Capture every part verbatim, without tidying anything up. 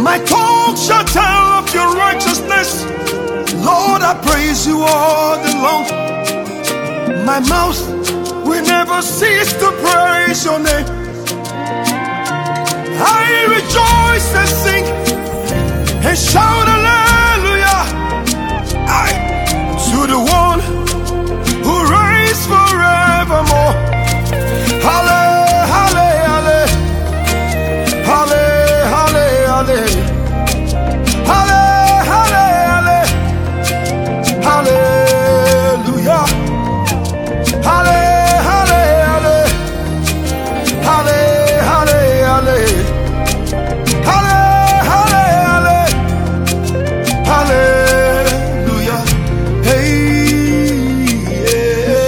My tongue shall tell of your righteousness. Lord, I praise you all day long. My mouth will never cease to praise your name. I rejoice and sing and shout hallelujah. I to the one who reigns forevermore. Halle, halle, halle, halle, halle, halle, halle, halle, halle, hallelujah, halle, halle, halle, halle, halle, halle, halle, halle, halle, hallelujah. Hey, yeah.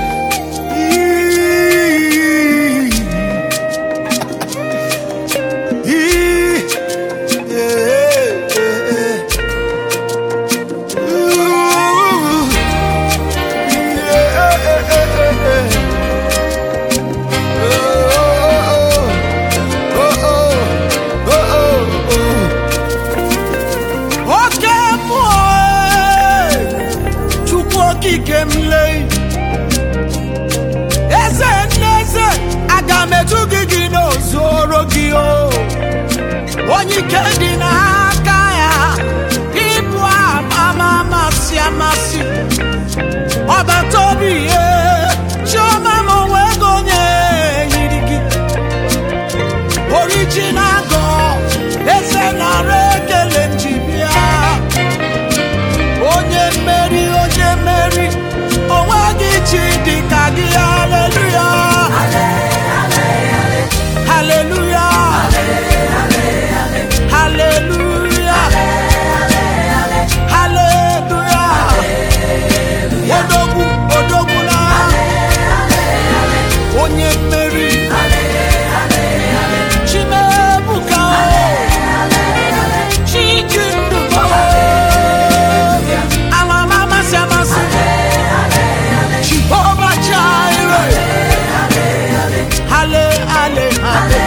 Onye kendi na aka ya ibu ama masi amasi obatobi ye choma mo wegonye yirigi original God ese na rekele njibia onye meri onye meri onwagi chidi kagi hallelujah hallelujah hallelujah, hallelujah, odogu odogu na, onye meri, chimebuka, chikunduba, amama masamasi, Jehovah Jireh, halle halle halle.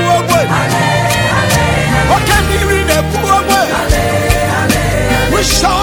We shout.